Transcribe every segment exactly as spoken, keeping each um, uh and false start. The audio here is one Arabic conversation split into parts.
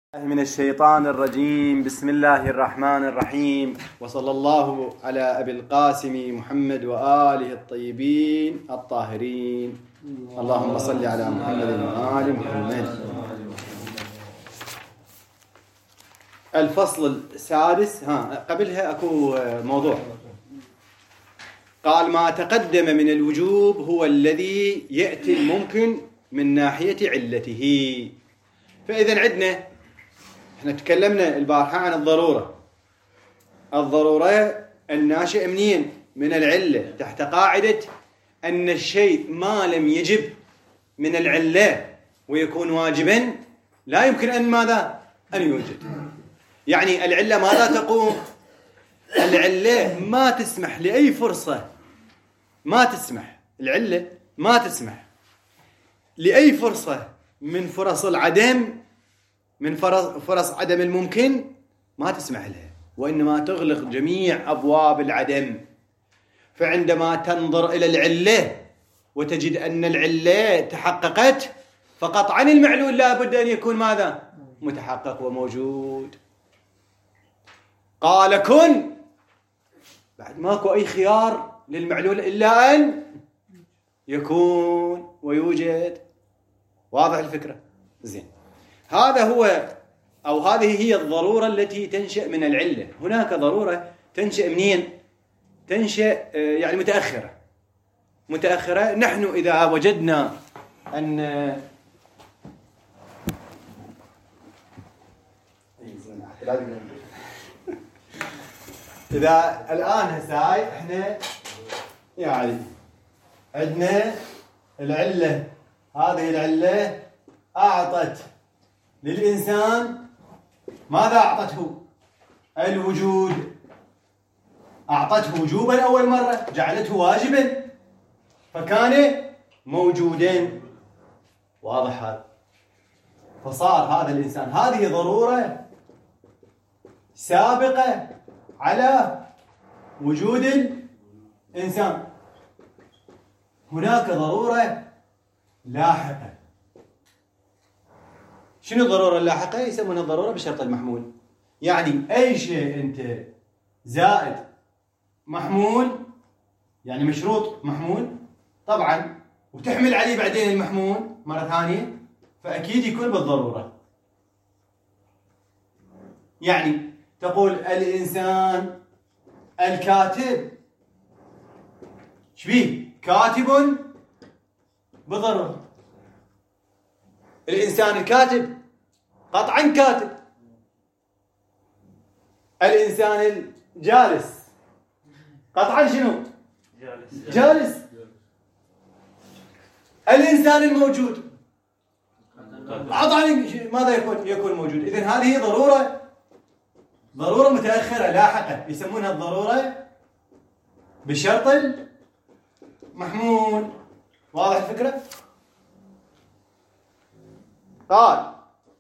من الشيطان الرجيم. بسم الله الرحمن الرحيم، وصلى الله على أبي القاسم محمد وآله الطيبين الطاهرين. اللهم صل على محمد وآل محمد. الفصل السادس. ها قبلها أكو موضوع. قال: ما تقدم من الوجوب هو الذي يأتي الممكن من ناحية علته. فإذا عندنا، احنا تكلمنا البارحة عن الضرورة. الضرورة الناشئة منين؟ من العلة، تحت قاعدة أن الشيء ما لم يجب من العلة ويكون واجبا لا يمكن أن ماذا؟ أن يوجد. يعني العلة ماذا تقوم؟ العلة ما تسمح لأي فرصة، ما تسمح العلة ما تسمح لأي فرصة من فرص العدم، من فرص, فرص عدم الممكن، ما تسمح لها، وإنما تغلق جميع أبواب العدم. فعندما تنظر إلى العلة وتجد أن العلة تحققت، فقطعا المعلول لا بد أن يكون ماذا؟ متحقق وموجود. قال كن، بعد ماكو أي خيار للمعلول إلا أن يكون ويوجد. واضح الفكرة؟ زين. هذا هو أو هذه هي الضرورة التي تنشأ من العلة. هناك ضرورة تنشأ منين؟ تنشأ يعني متأخرة متأخرة. نحن إذا وجدنا أن إذا الآن هساي إحنا يعني عندنا العلة، هذه العلة أعطت للإنسان ماذا؟ أعطته الوجود. أعطته وجوبا أول مرة، جعلته واجبا، فكان موجودا. واضح هذا؟ فصار هذا الإنسان، هذه ضرورة سابقة على وجود الإنسان. هناك ضرورة لاحقة. شنو الضرورة اللاحقة؟ يسمونها الضرورة بشرط المحمول. يعني أي شيء أنت زائد محمول، يعني مشروط محمول طبعا، وتحمل عليه بعدين المحمول مرة ثانية، فأكيد يكون بالضرورة. يعني تقول الإنسان الكاتب، شبيه؟ كاتب بضرورة. الإنسان الكاتب قطعا كاتب. الإنسان الجالس قطعا شنو؟ جالس, جالس. الإنسان الموجود قطعا ماذا يكون؟ يكون موجود. إذن هذه ضرورة ضرورة متأخرة لاحقة، يسمونها الضرورة بشرط المحمول. واضح الفكرة؟ قال: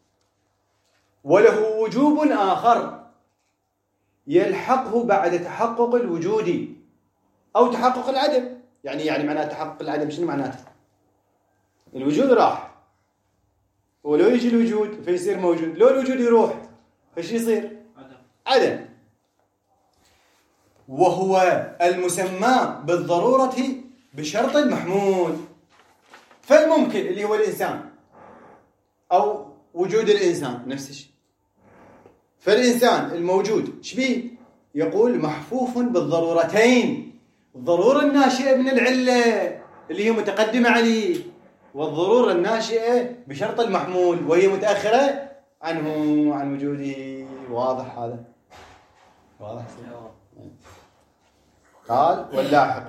وله وجوب آخر يلحقه بعد تحقق الوجود أو تحقق العدم. يعني يعني معناه تحقق العدم شنو معناته؟ الوجود راح، ولو يجي الوجود فيصير موجود، لو الوجود يروح فش يصير؟ عدم. عدم. وهو المسمى بالضرورة بشرط المحمول. فالممكن اللي هو الإنسان أو وجود الإنسان نفس الشيء. فالإنسان الموجود شبيه؟ يقول محفوف بالضرورتين: الضرورة الناشئة من العلة اللي هي متقدمة عليه، والضرورة الناشئة بشرط المحمول وهي متأخرة عنه، عن وجوده. واضح هذا؟ واضح. قال: واللاحق.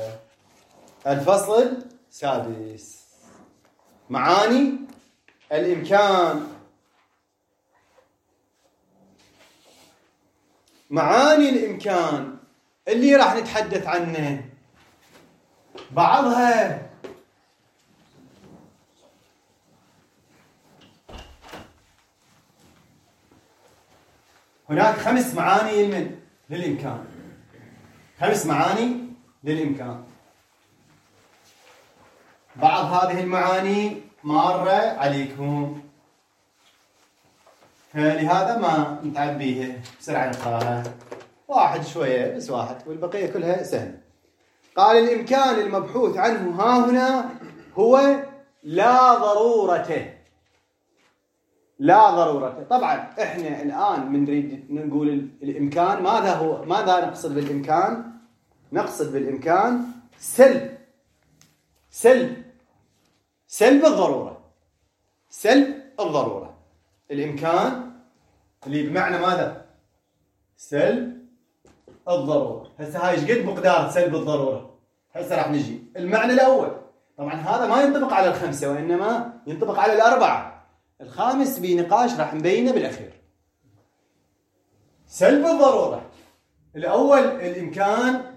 الفصل السادس: معاني الإمكان. معاني الإمكان اللي راح نتحدث عنه بعضها هناك خمس معاني من للإمكان. خمس معاني للإمكان. بعض هذه المعاني مارة عليكم. فلهذا ما نتعبيها بسرعة نقراها واحد شوية بس واحد والبقية كلها سهل. قال الإمكان المبحوث عنه ها هنا هو لا ضرورته. لا ضرورته. طبعا احنا الآن من نريد نقول الإمكان ماذا هو؟ ماذا نقصد بالإمكان؟ نقصد بالإمكان سلب سلب سلب الضرورة. سلب الضرورة. الإمكان اللي بمعنى ماذا؟ سلب الضرورة. هسه هاي ايش قد مقدار سلب الضرورة؟ هسه راح نجي المعنى الأول. طبعا هذا ما ينطبق على الخمسة وإنما ينطبق على الأربعة. الخامس بنقاش راح نبينه بالأخير. سلب الضرورة الأول الإمكان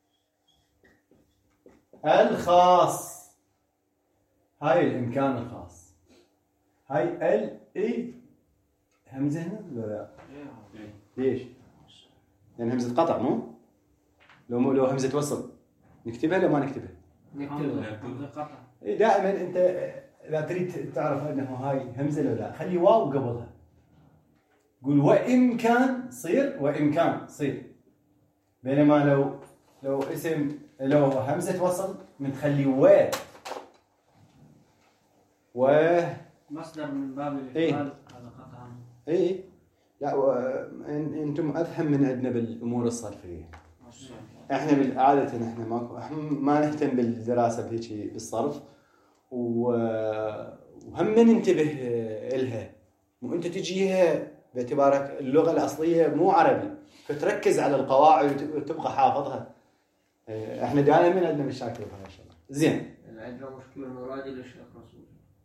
الخاص. هاي الإمكان الخاص. هاي ال اي همزة هنا ولا لا؟ ليش؟ لأن همزة قطع مو؟ لو مو لو همزة وصل نكتبها لو ما نكتبها؟ نكتبها همزة قطع. إيه دائما أنت إذا تريد تعرف أنه هاي همزة لو لا خلي واو قبلها. قول وإمكان صير وإمكان صير. بينما لو لو اسم لو همزة وصل بنخلي و و مصدر من باب الإفعال. إيه؟ هذا قطعا. إيه لا و... أنتم أفهم من عندنا بالأمور الصرفية. إحنا بالعادة إحنا ما ما نهتم بالدراسة بهيك بالصرف و... وهم ننتبه إلها. وأنت تجيها باعتبارك اللغة الأصلية مو عربي فتركز على القواعد وتبقى حافظها. إحنا دائما عندنا مشاكل بهذا إن شاء الله. زين. عندنا مشكلة مرادي للشيخ رسول.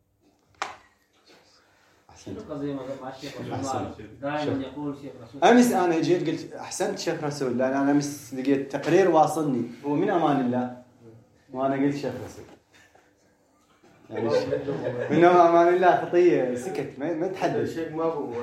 أحسنت. شنو قضية مع الشيخ رسول؟ دائما يقول شيخ رسول. أمس أنا جيت قلت أحسنت شيخ رسول لأن أنا أمس لقيت تقرير واصلني هو من أمان الله وأنا قلت شيخ رسول. يعني من أمان الله خطية سكت ما ما تحدث. الشيخ ما هو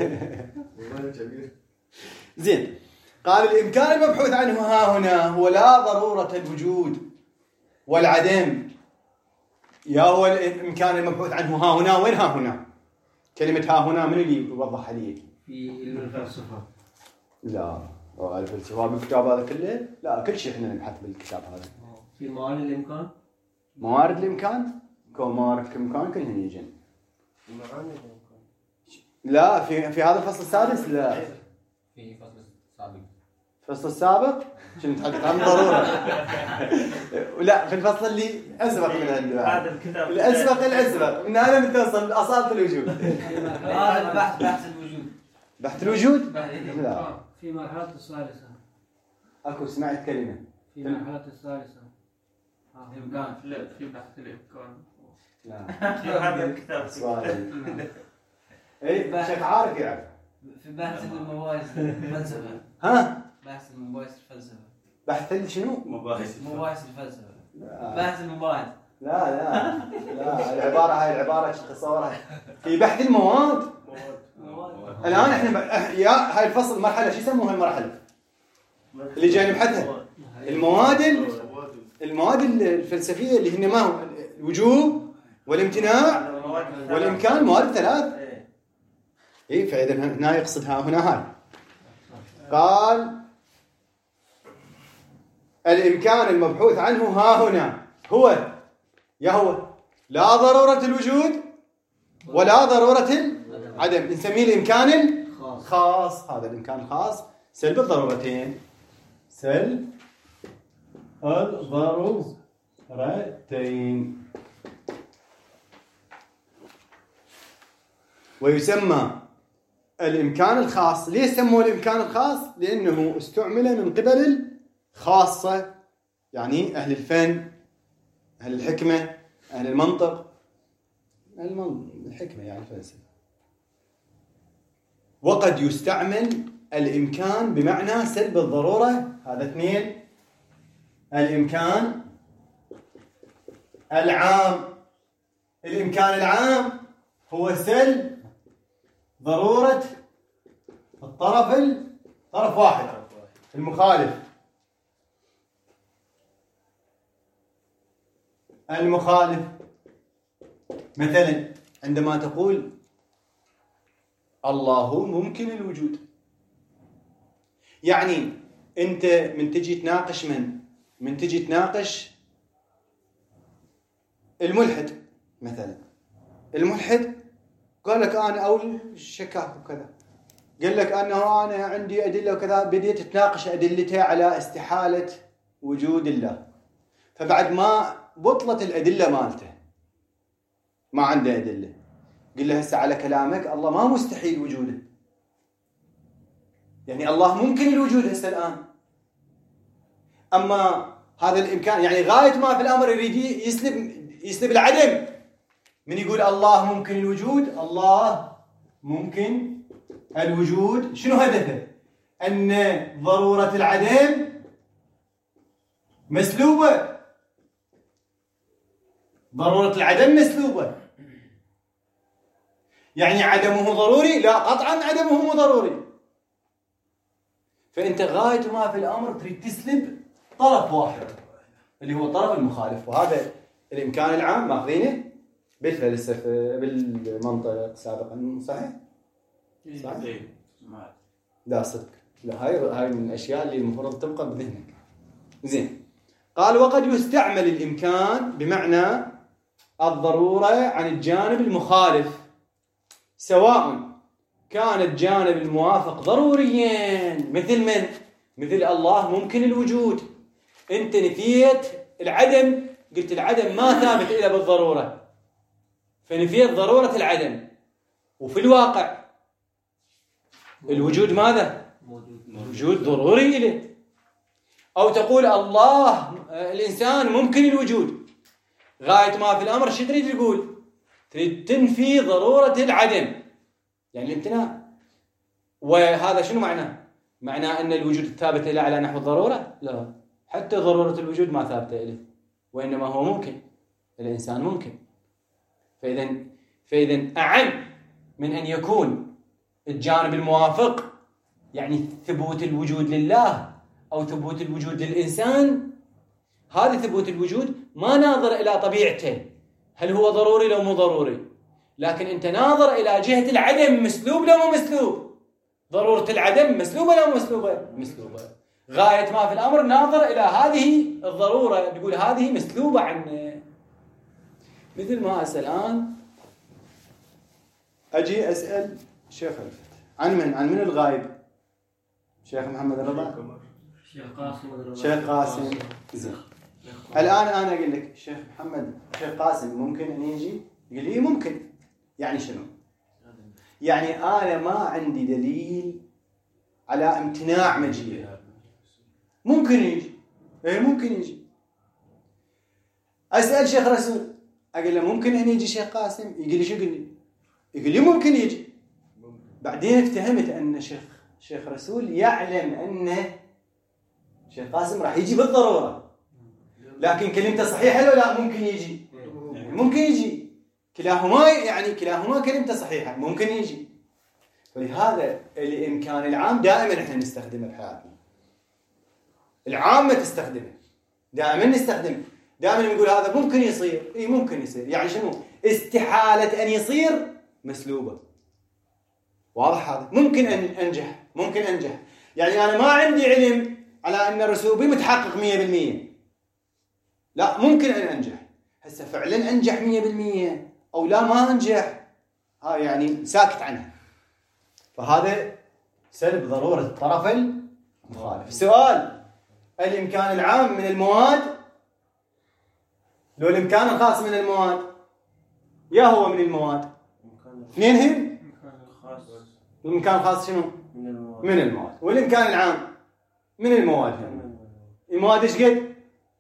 زين. قال الإمكان المبحوث عنه ها هنا هو لا ضرورة الوجود والعدم. يا هو الإمكان المبحوث عنه ها هنا وين ها هنا؟ كلمة ها هنا من اللي يوضحها لي؟ في الفلسفة. لا الفلسفة بالكتاب هذا كله؟ لا كل شيء احنا نبحث بالكتاب هذا. في موارد الإمكان؟ موارد الإمكان؟ كون موارد الإمكان كلهن يجن. لا في في هذا الفصل السادس لا. في فصل السابق. الفصل السابق شنو نتحدث عن ضرورة. لا في الفصل اللي أسبق من عنده. هذا الكتاب الأسبق الأسبق من هذا متصل أصالة الوجود. هذا بحث بحث الوجود. بحث الوجود؟ لا. في مرحلة الثالثة. أكو سمعت كلمة. في مرحلة الثالثة. إمكان. لا في بحث الإمكان. لا. في هذا الكتاب. سؤال. إيه شيخ عارف يعرف. في بحث المباحث الفلسفة. ها؟ بحث المباحث الفلسفة. بحث شنو؟ مباحث. مباحث الفلسفة. لا. بحث المباحث. لا لا لا العبارة هاي العبارة شو تصورها؟ في بحث المواد. الآن إحنا ب... يا هاي الفصل مرحلة شو يسموها المرحلة؟ اللي جاي نبحثها. المواد ال... المواد الفلسفية اللي هن ما هو الوجوب والامتناع والإمكان مواد ثلاث. إيه فإذا هنا يقصد ها هنا هاي. قال الإمكان المبحوث عنه ها هنا هو يا هو لا ضرورة الوجود ولا ضرورة العدم. نسميه الإمكان الخاص. هذا الإمكان الخاص سلب الضرورتين. سلب الضرورتين. ويسمى الإمكان الخاص. ليش سموه الإمكان الخاص؟ لأنه استعمل من قبل الخاصة يعني أهل الفن أهل الحكمة أهل المنطق أهل المنطق الحكمة يعني الفلسفة. وقد يستعمل الإمكان بمعنى سلب الضرورة. هذا اثنين. الإمكان العام. الإمكان العام هو سلب ضرورة الطرف طرف واحد المخالف. المخالف مثلا عندما تقول الله ممكن الوجود. يعني أنت من تجي تناقش من من تجي تناقش الملحد مثلا، الملحد قال لك أنا أو الشكاك وكذا، قال لك أنه أنا عندي أدلة وكذا، بديت تناقش أدلته على استحالة وجود الله، فبعد ما بطلت الأدلة مالته ما عنده أدلة، قل له هسه على كلامك الله ما مستحيل وجوده، يعني الله ممكن الوجود هسه الآن. أما هذا الإمكان يعني غاية ما في الأمر يريد يسلب يسلب العدم. من يقول الله ممكن الوجود، الله ممكن الوجود شنو هدفه؟ أن ضرورة العدم مسلوبة، ضرورة العدم مسلوبة، يعني عدمه ضروري؟ لا قطعا عدمه مو ضروري. فأنت غاية ما في الأمر تريد تسلب طرف واحد اللي هو الطرف المخالف، وهذا الإمكان العام ماخذينه بالفلسفة بالمنطق سابقا، صحيح؟ صحيح؟ لا صدق، لا هاي هاي من الأشياء اللي المفروض تبقى بذهنك. زين، قال وقد يستعمل الإمكان بمعنى الضرورة عن الجانب المخالف، سواء كان الجانب الموافق ضروريا، مثل من؟ مثل الله ممكن الوجود، أنت نفيت العدم، قلت العدم ما ثابت إلا بالضرورة، فنفيت ضرورة العدم، وفي الواقع الوجود ماذا؟ الوجود ضروري له. أو تقول الله الإنسان ممكن الوجود، غاية ما في الأمر شو تريد تقول؟ تريد تنفي ضرورة العدم، يعني الامتناع. وهذا شنو معناه؟ معناه أن الوجود ثابت له على نحو الضرورة؟ لا، حتى ضرورة الوجود ما ثابتة له، وإنما هو ممكن، الإنسان ممكن. فإذا فإذا أعم من أن يكون الجانب الموافق يعني ثبوت الوجود لله أو ثبوت الوجود للإنسان، هذا ثبوت الوجود ما ناظر إلى طبيعته هل هو ضروري لو مو ضروري، لكن أنت ناظر إلى جهة العدم، مسلوب لو مو مسلوب، ضرورة العدم مسلوبة لو مسلوبة مسلوبة. غاية ما في الأمر ناظر إلى هذه الضرورة، تقول هذه مسلوبة عنه. مثل ما أسأل الآن أجي أسأل شيخ الفتح عن من؟ عن من الغايب؟ شيخ محمد الرضا؟ شيخ قاسم. شيخ قاسم. زين، الآن أنا أقول لك شيخ محمد، شيخ قاسم ممكن أن يجي؟ يقول لي ممكن. يعني شنو؟ يعني أنا ما عندي دليل على امتناع مجيئه، ممكن يجي، إيه ممكن يجي. أسأل شيخ رسول أقول له ممكن أن يجي شيخ قاسم؟ يقول لي شو؟ يقول لي يقول لي ممكن يجي. بعدين افتهمت أن شيخ شيخ رسول يعلم أن شيخ قاسم راح يجي بالضرورة، لكن كلمته صحيحة لو لا ممكن يجي؟ ممكن يجي، كلاهما يعني كلاهما كلمته صحيحة، ممكن يجي. ولهذا الإمكان العام دائما احنا نستخدمه بحياتنا، العامة تستخدمه دائما، نستخدمه دائما، نقول هذا ممكن يصير، اي ممكن يصير، يعني شنو؟ استحالة أن يصير مسلوبة. واضح هذا؟ ممكن أن أنجح، ممكن أنجح، يعني أنا ما عندي علم على أن رسوبي متحقق مية بالمية، لا ممكن أن أنجح. هسه فعلا أنجح مية بالمية أو لا ما أنجح، ها يعني ساكت عنها. فهذا سلب ضرورة الطرف المخالف. سؤال: الإمكان العام من المواد لو الإمكان الخاص من المواد؟ يا هو من المواد اثنين هم؟ الإمكان الخاص شنو؟ من المواد. والإمكان العام من المواد هم. المواد ايش قد؟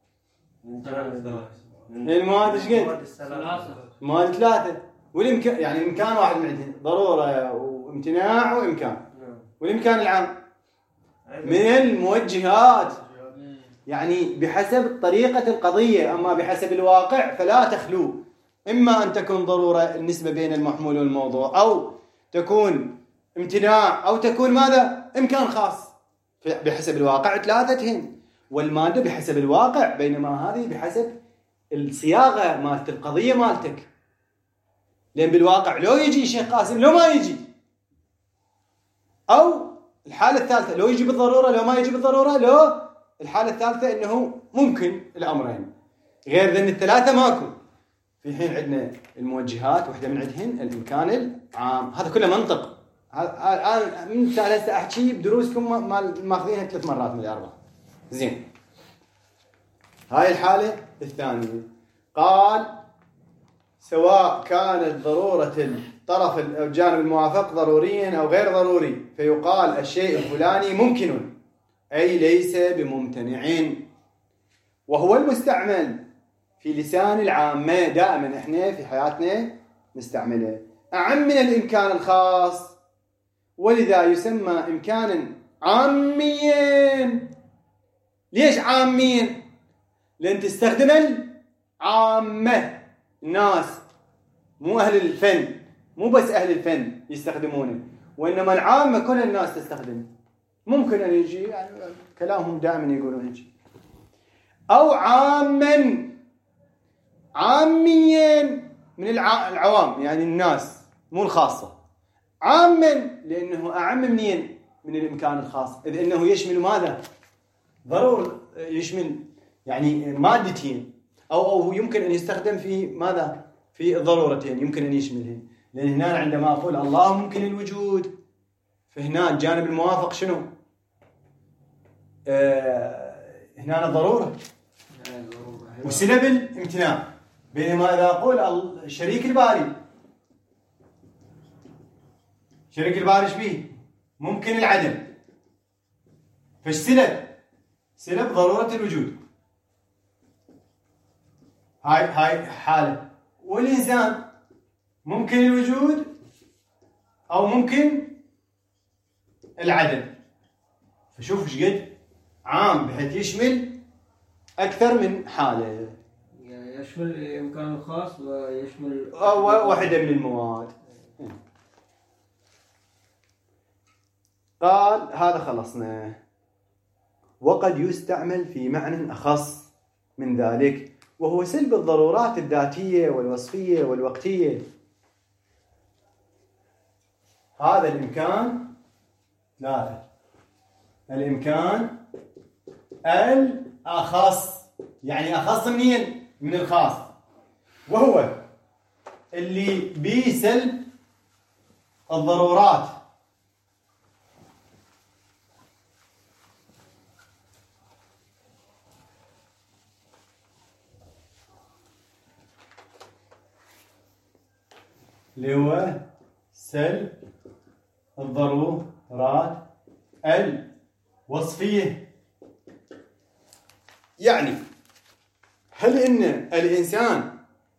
المواد ايش قد؟ المواد ثلاثة. والإمكان يعني الإمكان واحد من عندهم، ضرورة وامتناع وإمكان. والإمكان العام من الموجهات، يعني بحسب طريقة القضية، أما بحسب الواقع فلا تخلو، إما أن تكون ضرورة النسبة بين المحمول والموضوع، أو تكون امتناع، أو تكون ماذا؟ إمكان خاص. بحسب الواقع ثلاثتهم، والمادة بحسب الواقع، بينما هذه بحسب الصياغة مالت القضية مالتك. لأن بالواقع لو يجي شيخ قاسم لو ما يجي، أو الحالة الثالثة لو يجي بالضرورة، لو ما يجي بالضرورة، لو الحالة الثالثة إنه ممكن الأمرين، غير ذن الثلاثة ماكو. في حين عندنا الموجهات واحدة من عندهن الإمكان العام. هذا كله منطق. أنا من هسه أحكي بدروسكم ما ماخذينها ثلاث مرات من الأربعة. زين. هاي الحالة الثانية قال سواء كانت ضرورة الطرف أو الجانب الموافق ضروريا أو غير ضروري، فيقال الشيء الفلاني ممكن أي ليس بممتنع، وهو المستعمل في لسان العامة. دائما احنا في حياتنا نستعمله أعم من الإمكان الخاص، ولذا يسمى إمكانا عاميا. ليش عاميا؟ لأن تستخدم العامة، الناس، مو أهل الفن، مو بس أهل الفن يستخدمونه، وإنما العامة كل الناس تستخدم. ممكن أن يجي يعني كلامهم دائما يقولون هيك. أو عاما، عاميا من العوام يعني الناس، مو الخاصة. عاما لأنه أعم منين؟ من الإمكان الخاص، إذ أنه يشمل ماذا؟ ضرور يشمل يعني مادتين، أو أو يمكن أن يستخدم في ماذا؟ في ضرورتين يمكن أن يشملهن. لأن هنا عندما أقول الله ممكن الوجود، فهنا الجانب الموافق شنو؟ آه هنا ضرورة وسلب الامتناع. بينما إذا أقول شريك الباري، شريك الباري ايش بيه؟ ممكن العدم، فايش سلب؟ سلب ضرورة الوجود. هاي هاي حالة. والإنسان ممكن الوجود أو ممكن العدم. فشوف ايش قد عام بحيث يشمل أكثر من حالة، يعني يشمل الإمكان الخاص ويشمل واحدة من المواد. قال هذا خلصنا. وقد يستعمل في معنى أخص من ذلك، وهو سلب الضرورات الذاتية والوصفية والوقتية. هذا الإمكان ثلاثة. الإمكان الأخص، يعني أخص منين؟ من الخاص، وهو اللي بيسلب الضرورات اللي هو سلب الضرورات الوصفية. يعني هل إن الإنسان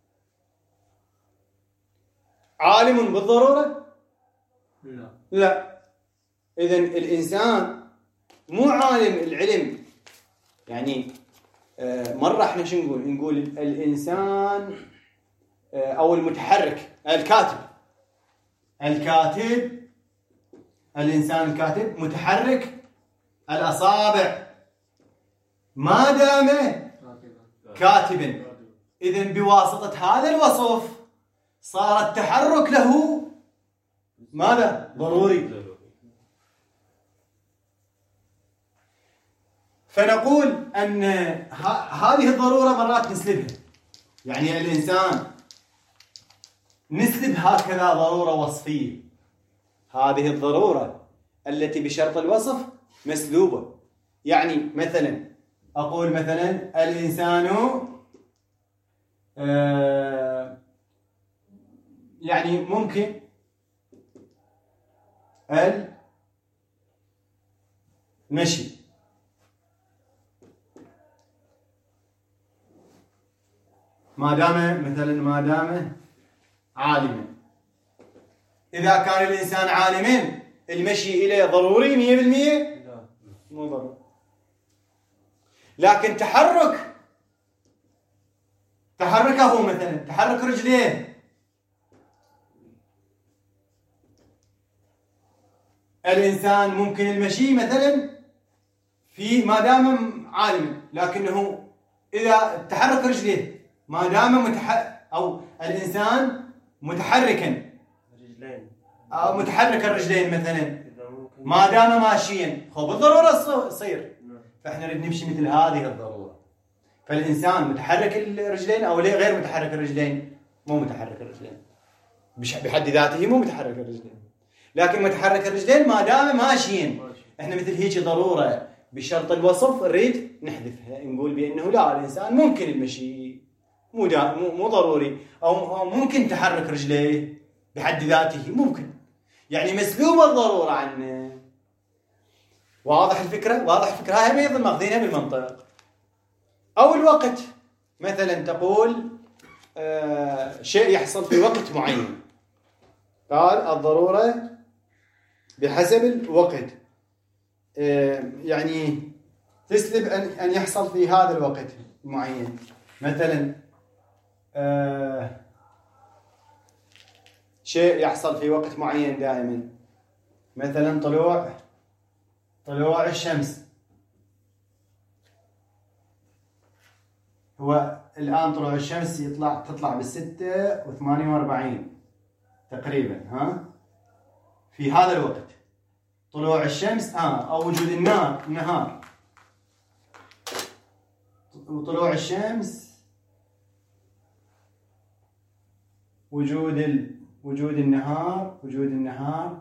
عالم بالضرورة؟ لا. لا. إذن الإنسان مو عالم العلم. يعني مرة احنا شو نقول؟ نقول الإنسان أو المتحرك، الكاتب. الكاتب، الإنسان الكاتب متحرك الأصابع ما دام كاتبا. إذن بواسطة هذا الوصف صار التحرك له ماذا؟ ضروري. فنقول أن هذه الضرورة مرات نسلبها. يعني الإنسان نسلب هكذا ضرورة وصفية. هذه الضرورة التي بشرط الوصف مسلوبة. يعني مثلا أقول مثلا الإنسان آه يعني ممكن المشي. ما دام مثلا ما دام عالما. إذا كان الإنسان عالما المشي إليه ضروري مية بالمية؟ لا، مو ضروري. لكن تحرك تحركه مثلا، تحرك رجليه، الإنسان ممكن المشي مثلا في ما دام عالما، لكنه إذا تحرك رجليه ما دام متح أو الإنسان متحركا رجلين أو متحرك الرجلين مثلا، إذا ممكن ما دام ماشيا خو بالضروره تصير. فاحنا نريد نمشي مثل هذه الضروره. فالانسان متحرك الرجلين او غير متحرك الرجلين؟ مو متحرك الرجلين بحد ذاته، مو متحرك الرجلين، لكن متحرك الرجلين ما دام ماشيين. احنا مثل هيك ضروره بشرط الوصف نريد نحذفها، نقول بانه لا، الانسان ممكن المشي، مو مو مو ضروري، او ممكن تحرك رجليه بحد ذاته، ممكن، يعني مسلوب الضروره عنه. واضح الفكره؟ واضح الفكره؟ هاي ايضا ماخذينها بالمنطق. او الوقت، مثلا تقول آه شيء يحصل في وقت معين، قال الضروره بحسب الوقت، آه يعني تسلب ان ان يحصل في هذا الوقت المعين. مثلا آه شيء يحصل في وقت معين دائما، مثلا طلوع طلوع الشمس. هو الآن طلوع الشمس يطلع تطلع بالستة وثمانية وأربعين تقريبا، ها، في هذا الوقت طلوع الشمس، ها، أو وجود النار النهار، وطلوع الشمس، وجود ال... وجود النهار وجود النهار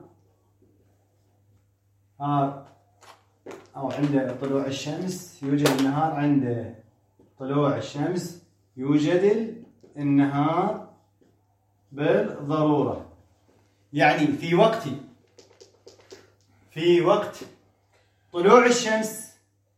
ها، أو عند طلوع الشمس يوجد النهار، عند طلوع الشمس يوجد النهار بالضرورة. يعني في وقت في وقت طلوع الشمس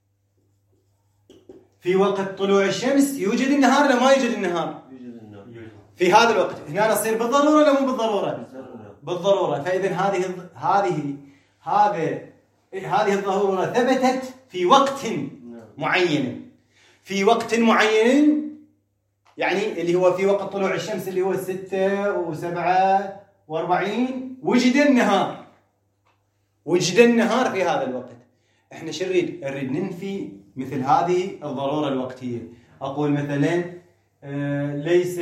في وقت طلوع الشمس يوجد النهار ولا ما يوجد النهار؟ في هذا الوقت هنا نصير بالضرورة ولا مو بالضرورة؟ بالضرورة. فإذا هذه هذه هذه هذه الضرورة ثبتت في وقت معين، في وقت معين، يعني اللي هو في وقت طلوع الشمس اللي هو الستة وسبعة وأربعين وجد النهار وجد النهار في هذا الوقت. احنا شو نريد؟ نريد ننفي مثل هذه الضرورة الوقتية. أقول مثلا آه ليس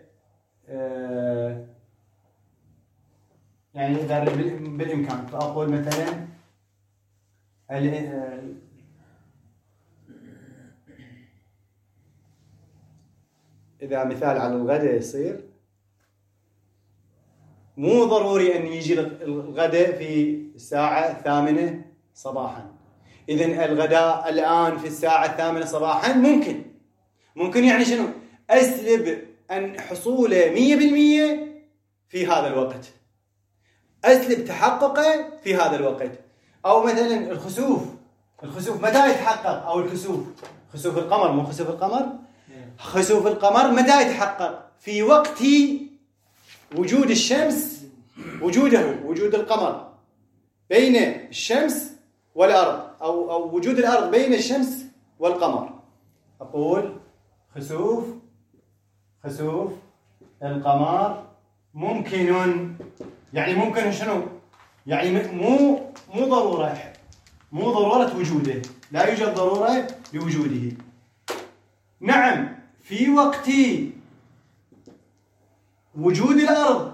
آه يعني إذا بالإمكان فأقول مثلا إذا مثال على الغداء يصير، مو ضروري أن يجي الغداء في الساعة الثامنة صباحا. إذن الغداء الآن في الساعة الثامنة صباحا ممكن ممكن يعني شنو؟ أسلب أن حصوله مية بالمية في هذا الوقت، أسلب تحققه في هذا الوقت. أو مثلا الخسوف الخسوف متى يتحقق؟ أو الكسوف، خسوف القمر، مو خسوف القمر، خسوف القمر متى يتحقق؟ في وقت وجود الشمس، وجوده وجود القمر بين الشمس والأرض، أو أو وجود الأرض بين الشمس والقمر. أقول خسوف خسوف القمر ممكن، يعني ممكن شنو؟ يعني مو مو ضرورة مو ضرورة وجوده، لا يوجد ضرورة لوجوده. نعم، في وقت وجود الأرض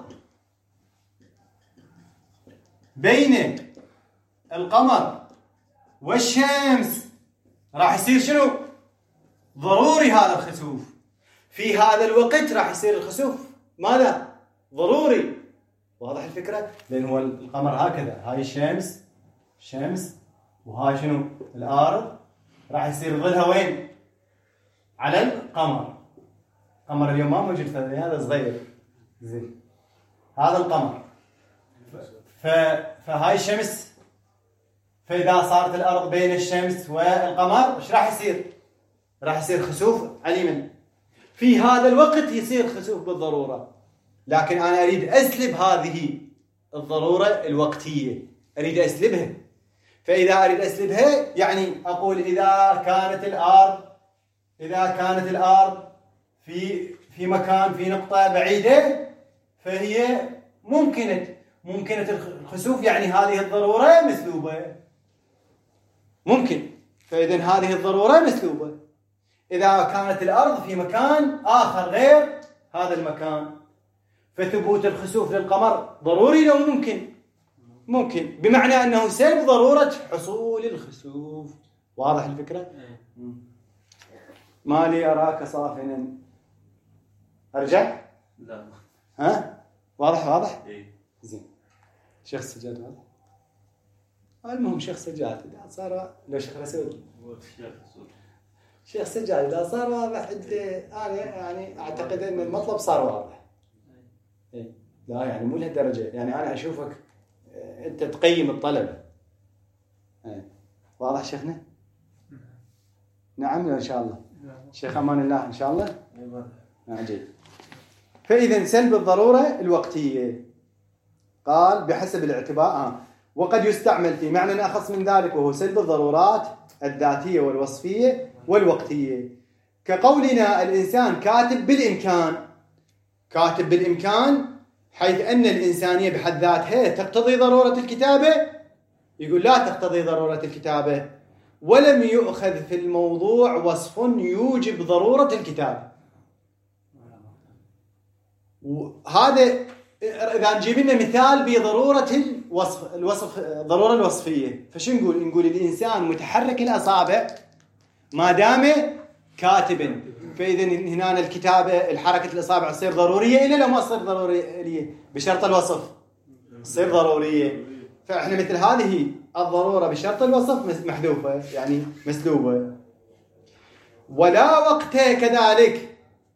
بين القمر والشمس راح يصير شنو؟ ضروري هذا الخسوف. في هذا الوقت راح يصير الخسوف ماذا؟ ضروري. واضح الفكرة؟ لأن هو القمر هكذا، هاي الشمس شمس وهاي شنو؟ الأرض، راح يصير ظلها وين؟ على القمر. القمر اليوم ما موجود، هذا صغير زين، هذا القمر. ف... فهاي الشمس، فإذا صارت الأرض بين الشمس والقمر إيش راح يصير؟ راح يصير خسوف عليما. في هذا الوقت يصير خسوف بالضرورة، لكن أنا أريد أسلب هذه الضرورة الوقتية، أريد أسلبها. فإذا أريد أسلبها يعني أقول إذا كانت الأرض إذا كانت الأرض في في مكان في نقطة بعيدة فهي ممكنة ممكنة الخسوف، يعني هذه الضرورة مسلوبة ممكن. فإذا هذه الضرورة مسلوبة. إذا كانت الأرض في مكان آخر غير هذا المكان، فثبوت الخسوف للقمر ضروري لو ممكن؟ ممكن بمعنى أنه سلب ضرورة حصول الخسوف. واضح الفكرة؟ ما لي أراك صافنا. أرجع؟ لا. ها؟ واضح واضح؟ إيه. زين. شيخ السجاد واضح؟ المهم شيخ سجاد إذا صار لو شيخ رسول. شيخ سجاد إذا صار واضح أنت أنا يعني أعتقد أن المطلب صار واضح. إيه. لا يعني مو لهالدرجة، يعني أنا أشوفك أنت تقيم الطلبة. إيه. واضح شيخنا؟ نعم إن شاء الله. شيخ أمان الله إن شاء الله. عجيب. فإذا سلب الضرورة الوقتية قال بحسب الاعتبار آه. وقد يستعمل في معنى أخص من ذلك وهو سلب الضرورات الذاتية والوصفية والوقتية، كقولنا الإنسان كاتب بالإمكان. كاتب بالإمكان حيث أن الإنسانية بحد ذاتها تقتضي ضرورة الكتابة، يقول لا تقتضي ضرورة الكتابة، ولم يؤخذ في الموضوع وصف يوجب ضرورة الكتابة. وهذا إذا نجيب لنا مثال بضرورة الوصف الوصف الضرورة الوصفية، فشو نقول؟ نقول الإنسان متحرك الأصابع ما دام كاتبا، فإذا هنا الكتابة الحركة الأصابع تصير ضرورية إلا لو ما تصير ضرورية بشرط الوصف تصير ضرورية. فإحنا مثل هذه الضرورة بشرط الوصف محذوفة يعني مسلوبة. ولا وقت كذلك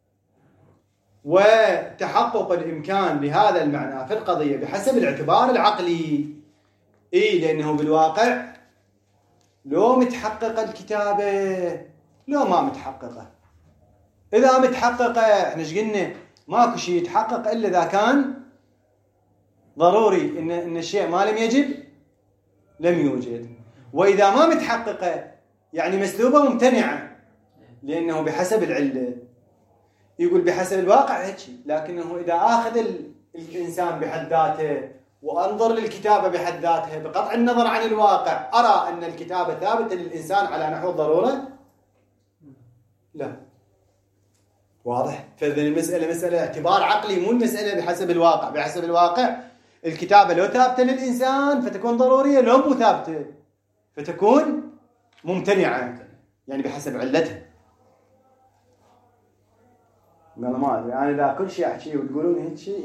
وتحقق الإمكان بهذا المعنى في القضية بحسب الاعتبار العقلي. إيه لأنه بالواقع لو متحققة الكتابة لو ما متحققة. إذا متحققة إحنا ايش قلنا؟ ماكو شيء يتحقق إلا إذا كان ضروري إن إن الشيء ما لم يجب لم يوجد. وإذا ما متحققة يعني مسلوبة ممتنعة لأنه بحسب العلة. يقول بحسب الواقع هيك، لكنه إذا أخذ الإنسان بحد ذاته وأنظر للكتابة بحد ذاتها بقطع النظر عن الواقع أرى أن الكتابة ثابتة للإنسان على نحو الضرورة؟ لا. واضح؟ فإذا المسألة مسألة اعتبار عقلي مو المسألة بحسب الواقع. بحسب الواقع الكتابة لو ثابتة للإنسان فتكون ضرورية، لو مو ثابتة فتكون ممتنعة يعني بحسب علتها. قال ما أدري أنا إذا كل شيء أحكيه وتقولون هيك شيء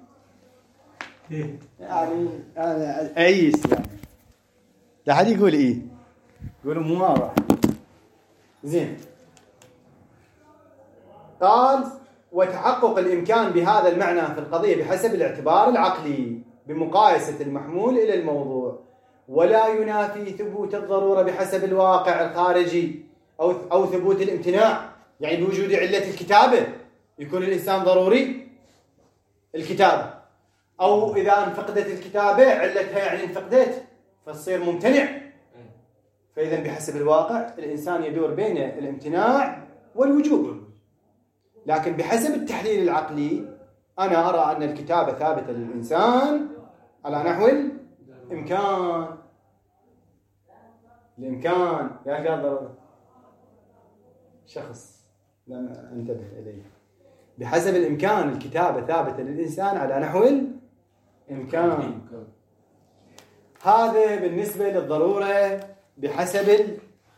إيه يعني أنا أعيس يعني لا حد يقول إيه يقولوا مو واضح. زين. قال وتحقق الإمكان بهذا المعنى في القضية بحسب الاعتبار العقلي بمقايسة المحمول إلى الموضوع، ولا ينافي ثبوت الضرورة بحسب الواقع الخارجي أو أو ثبوت الامتناع. يعني بوجود علة الكتابة يكون الإنسان ضروري الكتابة، أو إذا انفقدت الكتابة علتها يعني انفقدت فتصير ممتنع. فإذا بحسب الواقع الإنسان يدور بين الامتناع والوجوب. لكن بحسب التحليل العقلي أنا أرى أن الكتابة ثابتة للإنسان على نحو الإمكان. الإمكان يا قادر شخص لا انتبه إليه. بحسب الإمكان الكتابة ثابتة للإنسان على نحو الإمكان. هذا بالنسبة للضرورة بحسب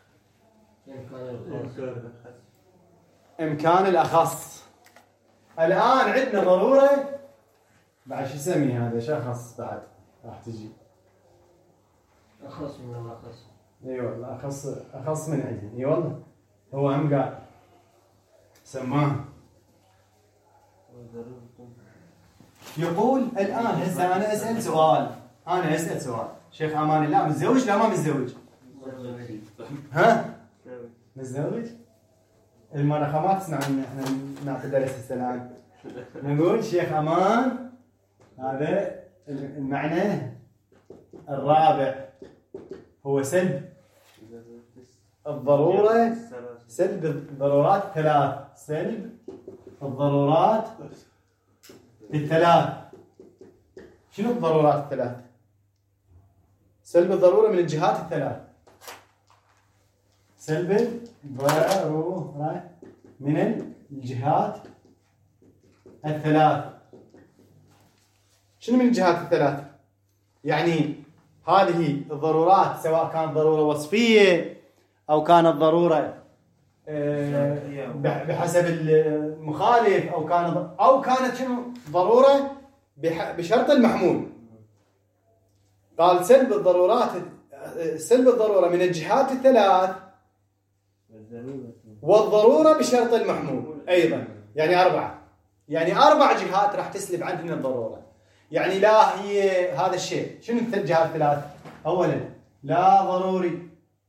الإمكان الأخص. الآن عندنا ضرورة بعد شو اسمي هذا شخص بعد راح تجي أخص من الأخص. اي والله أخص أخص من عندي. اي والله هو هم قال سماه. يقول الآن هسه أنا أسأل سؤال. أنا أسأل سؤال شيخ أمان الله متزوج لا ما متزوج؟ ها؟ متزوج؟ المرأة ما تسمع إن إحنا نعطي درس السلام. نقول شيخ أمان هذا المعنى الرابع هو سلب الضرورة، سلب الضرورات الثلاث، سلب الضرورات الثلاث. شنو الضرورات الثلاث؟ سلب الضرورة من الجهات الثلاث. سلب الضرورة من الجهات الثلاث. شنو من الجهات الثلاث؟ يعني هذه الضرورات سواء كانت ضرورة وصفية أو كانت ضرورة بحسب المخالف أو كانت أو كانت شنو ضرورة بشرط المحمول. قال سلب الضرورات سلب الضرورة من الجهات الثلاث والضرورة بشرط المحمول أيضا، يعني أربعة، يعني أربع جهات راح تسلب عندنا الضرورة. يعني لا هي هذا الشيء شنو الجهات الثلاث؟ أولا لا ضروري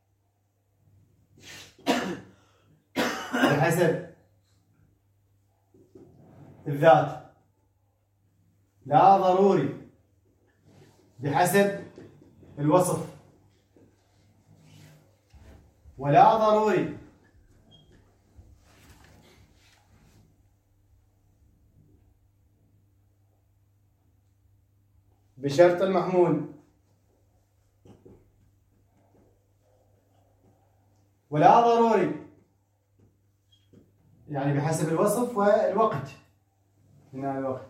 بحسب الذات، لا ضروري بحسب الوصف، ولا ضروري بشرط المحمول، ولا ضروري يعني بحسب الوصف والوقت. هنا الوقت.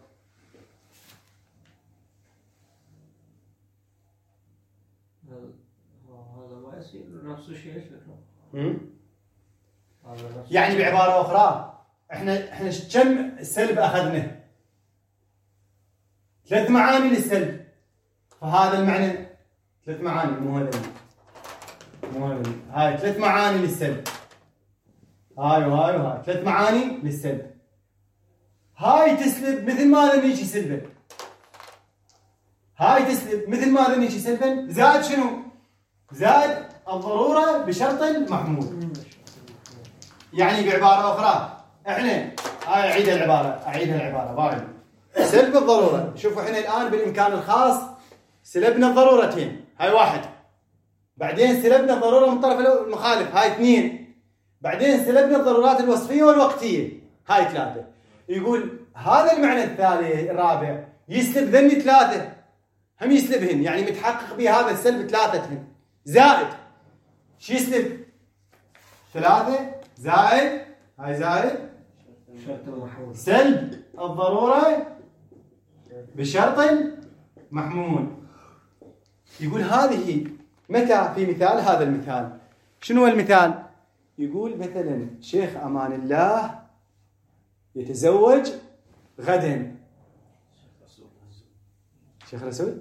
هذا ما يصير نفس الشيء. يعني بعبارة أخرى احنا احنا كم سلب أخذنا؟ ثلاث معاني للسلب، فهذا المعنى ثلاث معاني، مو هذا مو هذا هاي ثلاث معاني للسلب، هاي وهاي وهاي ثلاث معاني للسلب. هاي تسلب مثل ما لم يجي سلبا، هاي تسلب مثل ما لم يجي سلبا، زاد شنو؟ زاد الضرورة بشرط المحمول. يعني بعبارة أخرى احنا هاي أعيد العبارة أعيد العبارة باين سلب الضرورة. شوفوا احنا الآن بالإمكان الخاص سلبنا الضرورتين، هاي واحد، بعدين سلبنا الضرورة من الطرف المخالف، هاي اثنين، بعدين سلبنا الضرورات الوصفية والوقتية، هاي ثلاثة. يقول هذا المعنى الثالث الرابع يسلب ذني ثلاثة، هم يسلبهن، يعني متحقق بهذا السلب ثلاثتهن، زائد شو يسلب؟ ثلاثة زائد هاي زائد سلب الضرورة بشرط محمول. يقول هذه متى في مثال هذا المثال؟ شنو هو المثال؟ يقول مثلا شيخ أمان الله يتزوج غدا. شيخ رسول؟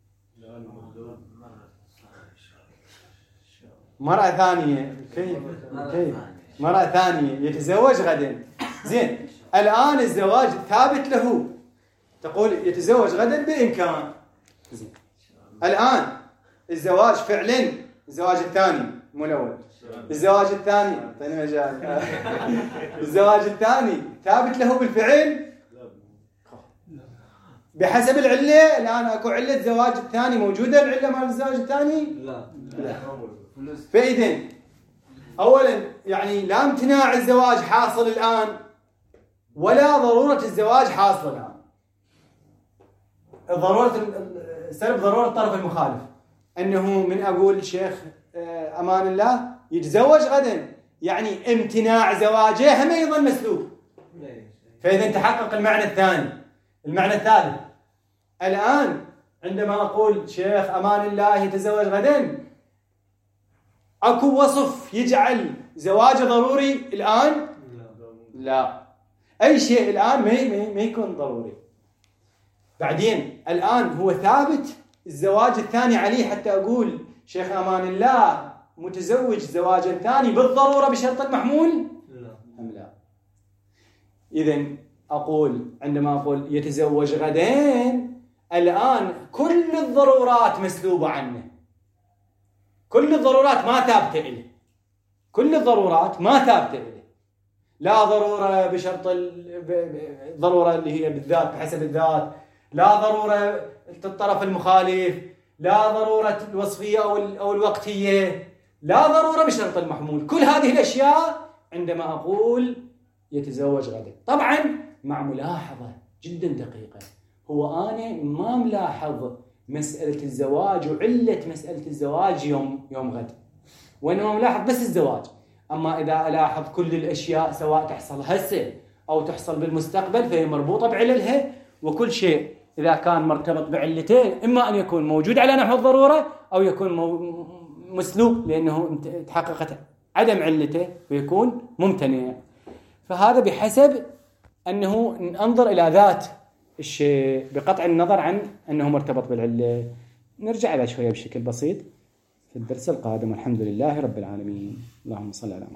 مرة ثانية كيف؟ كيف؟ مرة ثانية يتزوج غدا. زين الآن الزواج ثابت له، تقول يتزوج غدا بإمكان. زين الآن الزواج فعلا، الزواج الثاني مو الأول، الزواج الثاني اعطيني مجال الزواج الثاني ثابت له بالفعل بحسب العلة. الآن اكو علة زواج الثاني موجودة، العلة مال الزواج الثاني لا لا. فإذن أولا يعني لا امتناع الزواج حاصل الآن ولا ضرورة الزواج حاصل الآن. ضرورة سلب ضرورة الطرف المخالف، أنه من أقول شيخ أمان الله يتزوج غدا، يعني امتناع زواجه هم أيضا مسلوب. فإذا تحقق المعنى الثاني. المعنى الثالث الآن عندما أقول شيخ أمان الله يتزوج غدا، أكو وصف يجعل زواجه ضروري الآن؟ لا، أي شيء الآن ما ما يكون ضروري. بعدين الآن هو ثابت الزواج الثاني عليه حتى أقول شيخ أمان الله متزوج زواجا ثاني بالضرورة بشرط المحمول؟ لا أم لا؟ إذن أقول عندما أقول يتزوج غدين، الآن كل الضرورات مسلوبة عنه، كل الضرورات ما ثابتة إليه، كل الضرورات ما ثابتة إليه. لا ضرورة بشرط الضرورة اللي هي بالذات بحسب الذات، لا ضرورة الطرف المخالف، لا ضرورة الوصفية أو الوقتية، لا ضرورة بشرط المحمول. كل هذه الأشياء عندما أقول يتزوج غدا. طبعا مع ملاحظة جدا دقيقة، هو أنا ما ملاحظ مسألة الزواج وعلة مسألة الزواج يوم يوم غد، وإنما ملاحظ بس الزواج. أما إذا ألاحظ كل الأشياء سواء تحصل هسه أو تحصل بالمستقبل فهي مربوطة بعللها، وكل شيء إذا كان مرتبط بعلتين، إما أن يكون موجود على نحو الضرورة أو يكون مو... مسلوب لأنه تحققت عدم علته ويكون ممتنع. فهذا بحسب أنه ننظر إلى ذات الشيء بقطع النظر عن أنه مرتبط بالعلة. نرجع على شوية بشكل بسيط في الدرس القادم، والحمد لله رب العالمين. اللهم صل على محمد.